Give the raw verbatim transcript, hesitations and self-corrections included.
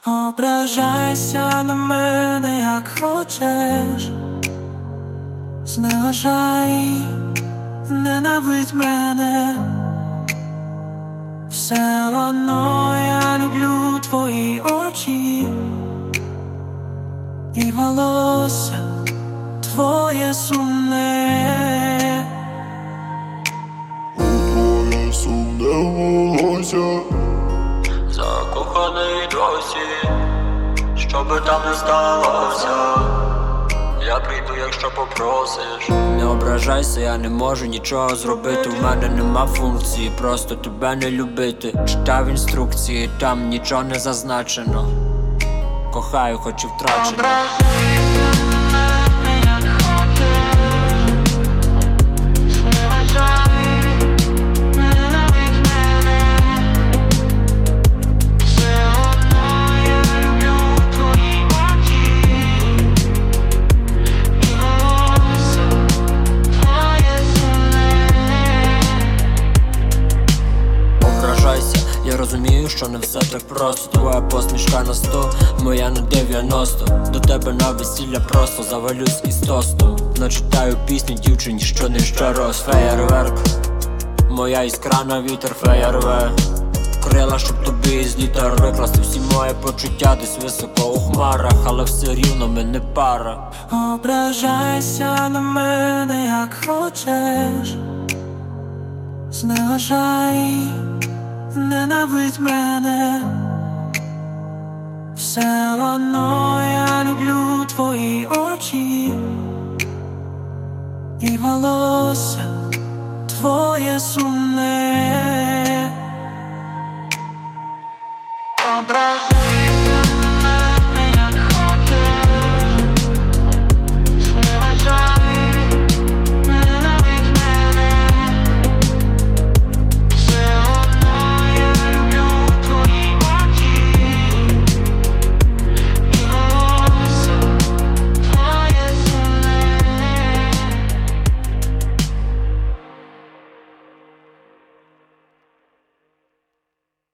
Ображайся на мене, як хочеш, зневажай, ненавидь мене. Все одно я люблю твої очі і волосся твоє сумне. Твоє сумне волосся, Закоханий досі, що би там не сталося, я прийду, якщо попросиш. Не ображайся, я не можу нічого зробити. У мене нема функції, просто тебе не любити. Читав інструкції, там нічого не зазначено. Кохаю, хоч і втрачено. Я розумію, що не все так просто. Твоя посмішка на сто, моя на дев'яносто. До тебе на весілля просто завалюсь із тостом. Начитаю пісню дівчині, що не ще роз. Феєрверк, моя іскра на вітер, феєрве. Крила, щоб тобі із літер викласти всі мої почуття десь високо у хмарах, але все рівно ми не пара. Ображайся на мене, як хочеш, зневажай, ненавидь мене. Все одно я люблю твої очі і волосся твоє сумне.